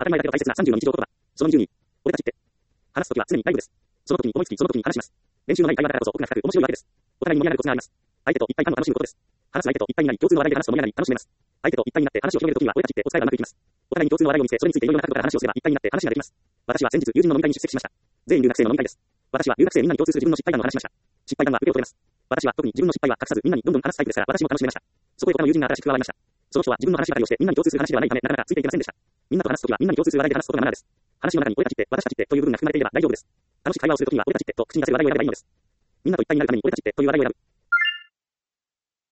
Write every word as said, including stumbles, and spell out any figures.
当たり前だけど大切なさんじゅうの日常言葉。そのにじゅうに。俺たちって。話すときは常にライブです。その時に思いつきその時に話します。練習のない会話だからこそ奥が深く面白いわけです。お互いに盛り上がるコツがあります。相手と一体感を楽しむことです。話す相手と一体になり共通の話題で話すと盛り上がり楽しめます。相手と一体になって話を広げるときには俺たちってお伝えがうまくいきます。お互いに共通の話題を見せ、それについていろいろな角度から話をすれば一体になって話ができます。私は先日友人の飲み会に出席しました。全員留学生の飲み会です。私は留学生みんなに共通する自分の失敗談を話しました。失敗談は受けを取れます。私は特に自分の失敗は隠さずみんなにどんどん話すタイプですから私も楽しめました。そこへ他の友人が新しく加わりました。その人は自分の話ばかりをしてみんなに共通する話ではないためなかなかついていけませんでした。みんなと話すときはみんなに共通する話題で話すことがマナーです。話の中に俺たちって私たちってという部分が含まれていれば大丈夫です。楽しく会話をするときには俺たちってと口に出せる話題を選べばいいのです。みんなと一体になるために俺たちってという話題を選ぶ。